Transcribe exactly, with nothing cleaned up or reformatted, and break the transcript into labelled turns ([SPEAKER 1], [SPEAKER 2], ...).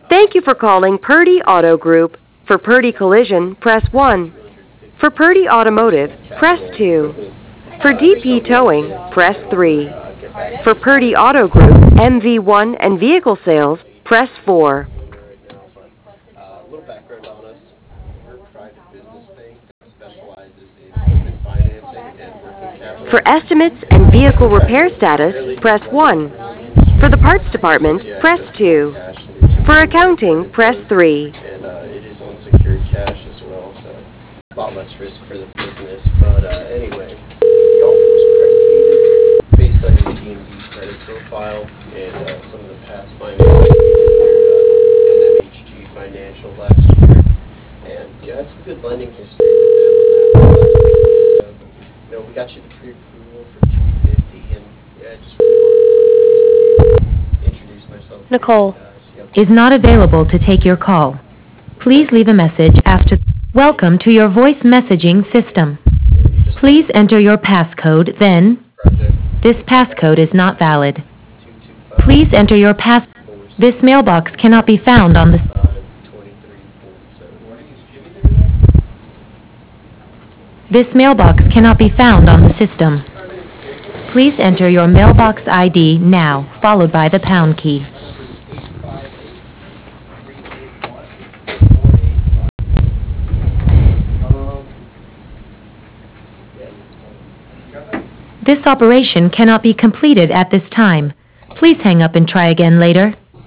[SPEAKER 1] Thank you for calling Purdy Auto Group. For Purdy Collision, press one. For Purdy Automotive, press two. For D P Towing, press three. For Purdy Auto Group, M V one and Vehicle Sales, press four.
[SPEAKER 2] A little background on us. We're a private business bank that specializes in equipment financing and working capital.
[SPEAKER 1] For estimates and vehicle repair status, press one. For the parts department, press two. For accounting, press three.
[SPEAKER 2] And uh, it is unsecured cash as well, so a lot less risk for the business. But uh, anyway, the offer was predicated based on your D and B credit profile and uh, some of the past financing we did through uh, N M H G Financial last year. And you had some good lending history with them on that last uh, you know, we got you the pre-approval for two fifty, and yeah, just really wanted to introduce myself.
[SPEAKER 1] Nicole
[SPEAKER 3] is not available to take your call. Please leave a message after. Welcome to your voice messaging system. Please enter your passcode, then. This passcode is not valid. Please enter your pass. This mailbox cannot be found on the. This mailbox cannot be found on the system. Please enter your mailbox I D now, followed by the pound key. This operation cannot be completed at this time. Please hang up and try again later.